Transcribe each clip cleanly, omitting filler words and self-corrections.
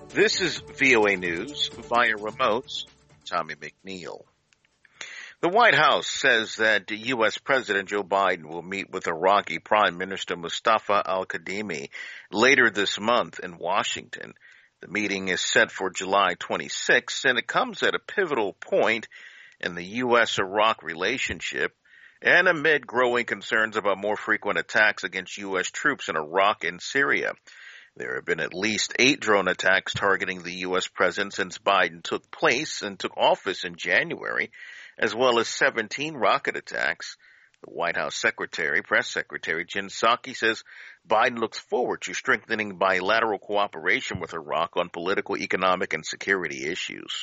This is VOA News via remotes. Tommy McNeil. The White House says that U.S. President Joe Biden will meet with Iraqi Prime Minister Mustafa al-Kadhimi later this month in Washington. The meeting is set for July 26, and it comes at a pivotal point in the U.S.-Iraq relationship and amid growing concerns about more frequent attacks against U.S. troops in Iraq and Syria. There have been at least 8 drone attacks targeting the U.S. president since Biden took office in January, as well as 17 rocket attacks. The White House Press Secretary Jen Psaki says Biden looks forward to strengthening bilateral cooperation with Iraq on political, economic, and security issues.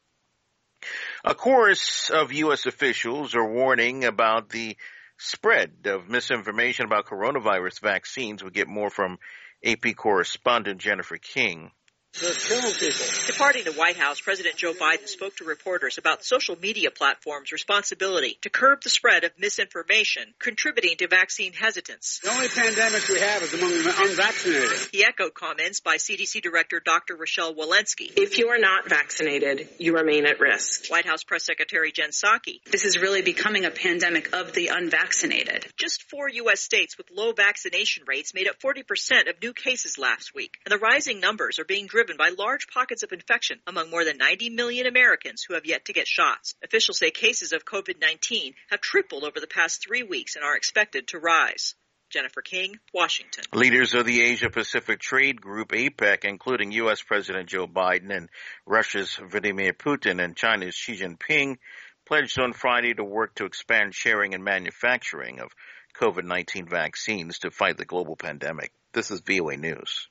A chorus of U.S. officials are warning about the spread of misinformation about coronavirus vaccines. We get more from AP correspondent Jennifer King. They're killing people. Departing the White House, President Joe Biden spoke to reporters about social media platforms' responsibility to curb the spread of misinformation, contributing to vaccine hesitance. The only pandemic we have is among the unvaccinated. He echoed comments by CDC Director Dr. Rochelle Walensky. If you are not vaccinated, you remain at risk. White House Press Secretary Jen Psaki. This is really becoming a pandemic of the unvaccinated. Just 4 U.S. states with low vaccination rates made up 40% of new cases last week, and the rising numbers are being driven by large pockets of infection among more than 90 million Americans who have yet to get shots. Officials say cases of COVID-19 have tripled over the past 3 weeks and are expected to rise. Jennifer King, Washington. Leaders of the Asia-Pacific Trade Group, APEC, including U.S. President Joe Biden and Russia's Vladimir Putin and China's Xi Jinping, pledged on Friday to work to expand sharing and manufacturing of COVID-19 vaccines to fight the global pandemic. This is VOA News.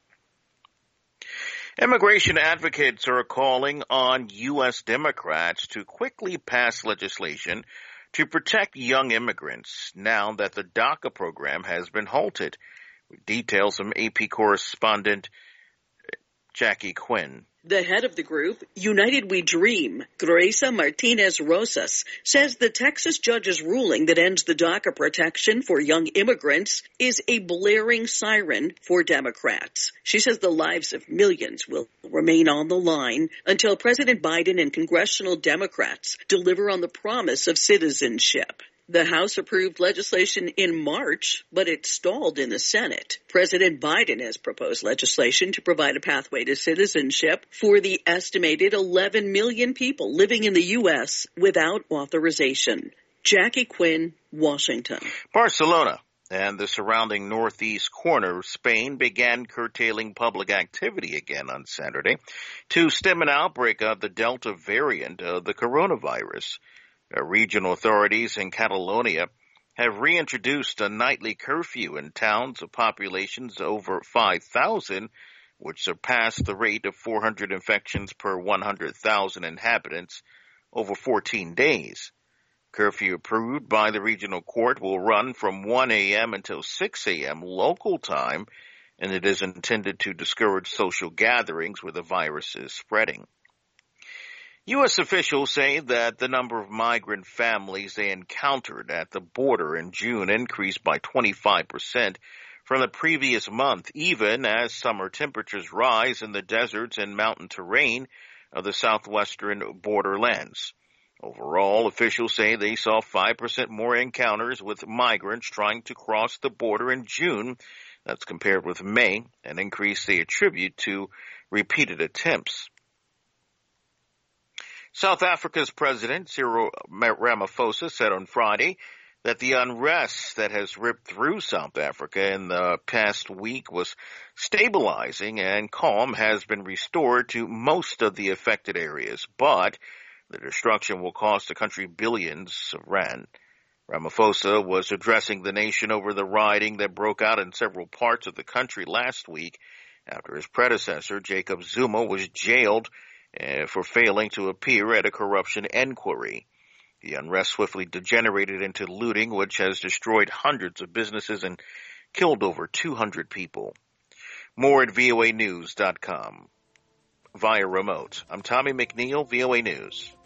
Immigration advocates are calling on U.S. Democrats to quickly pass legislation to protect young immigrants now that the DACA program has been halted. Details from AP correspondent Jackie Quinn. The head of the group, United We Dream, Gracia Martinez Rosas, says the Texas judge's ruling that ends the DACA protection for young immigrants is a blaring siren for Democrats. She says the lives of millions will remain on the line until President Biden and congressional Democrats deliver on the promise of citizenship. The House approved legislation in March, but it stalled in the Senate. President Biden has proposed legislation to provide a pathway to citizenship for the estimated 11 million people living in the U.S. without authorization. Jackie Quinn, Washington. Barcelona and the surrounding northeast corner of Spain began curtailing public activity again on Saturday to stem an outbreak of the Delta variant of the coronavirus. Regional authorities in Catalonia have reintroduced a nightly curfew in towns of populations over 5,000, which surpassed the rate of 400 infections per 100,000 inhabitants over 14 days. Curfew approved by the regional court will run from 1 a.m. until 6 a.m. local time, and it is intended to discourage social gatherings where the virus is spreading. U.S. officials say that the number of migrant families they encountered at the border in June increased by 25% from the previous month, even as summer temperatures rise in the deserts and mountain terrain of the southwestern borderlands. Overall, officials say they saw 5% more encounters with migrants trying to cross the border in June. That's compared with May, an increase they attribute to repeated attempts. South Africa's President Cyril Ramaphosa said on Friday that the unrest that has ripped through South Africa in the past week was stabilizing and calm has been restored to most of the affected areas, but the destruction will cost the country billions of rand. Ramaphosa was addressing the nation over the rioting that broke out in several parts of the country last week after his predecessor, Jacob Zuma, was jailed for failing to appear at a corruption inquiry. The unrest swiftly degenerated into looting, which has destroyed hundreds of businesses and killed over 200 people. More at voanews.com. Via remote, I'm Tommy McNeil, VOA News.